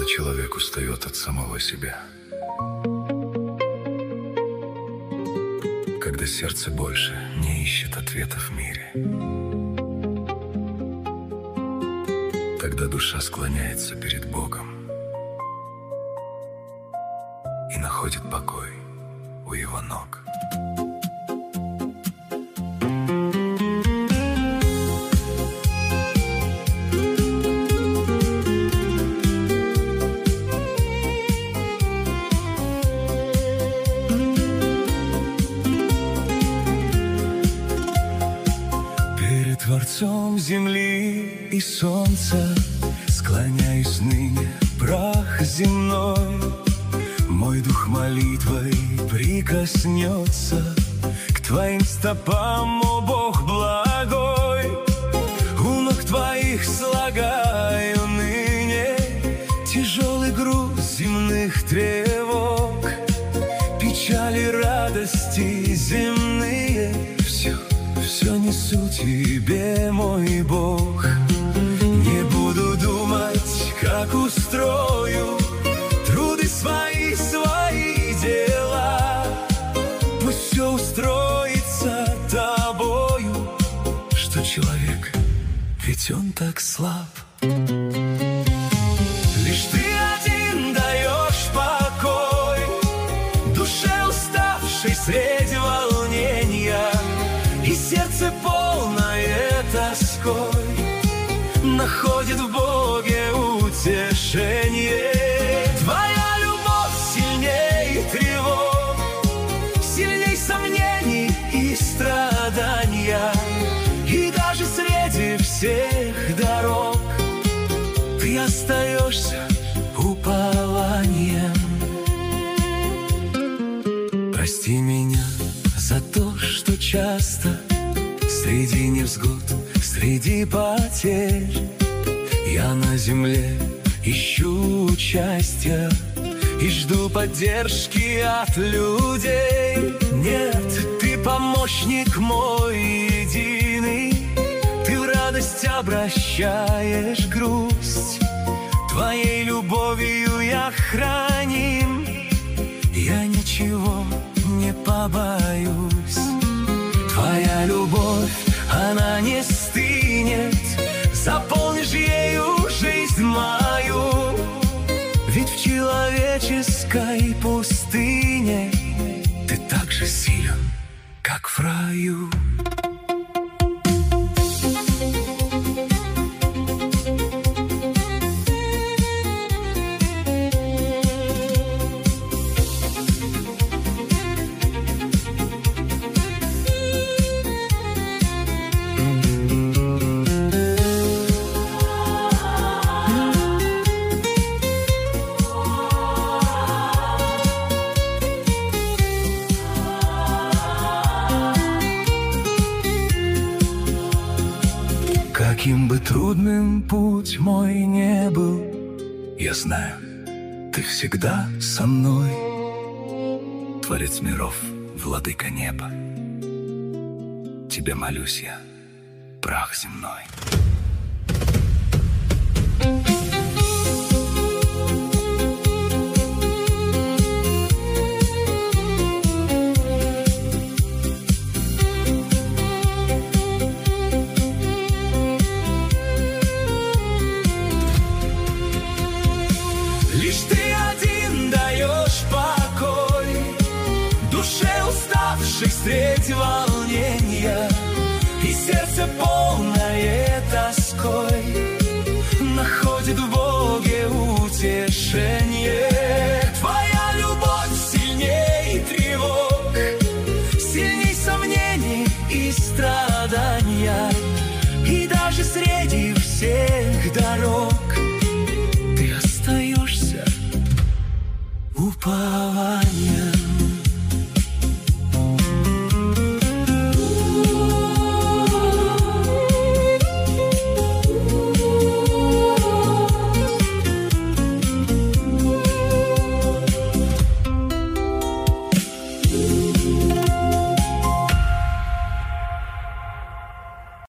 человек устает от самого себя. Когда сердце больше не ищет ответов в мире. Когда душа склоняется перед Богом и находит покой у Его ног. Творцом земли и солнца склоняюсь ныне, прах земной. Мой дух молитвой прикоснется к Твоим стопам, о Бог благой. У ног Твоих слагаю ныне тяжелый груз земных тревог, печали, радости земные. Все несу Тебе, мой Бог. Не буду думать, как устрою труды свои дела. Пусть все устроится Тобою, что человек, ведь он так слаб. Лишь Ты один даешь покой душе уставшей среди волнения. И сердце полное тоской находит в Боге утешение. Твоя любовь сильней тревог, сильней сомнений и страдания. И даже среди всех дорог Ты остаешься упованием. Прости меня за то, что часто среди невзгод, среди потерь я на земле ищу счастья и жду поддержки от людей. Нет, Ты помощник мой единый, Ты в радость обращаешь грусть. Твоей любовью я храним, я ничего не побоюсь. Твоя любовь, она не стынет, заполнишь ею жизнь мою. Ведь в человеческой пустыне Ты так же силен, как в раю. Каким бы трудным путь мой не был, я знаю, Ты всегда со мной. Творец миров, владыка неба, Тебе молюсь я, прах земной. Лишь Ты один даешь покой душе уставшей средь волнения. И сердце полное тоской находит в Боге утешение. Твоя любовь сильней тревог, сильней сомнений и страдания. И даже среди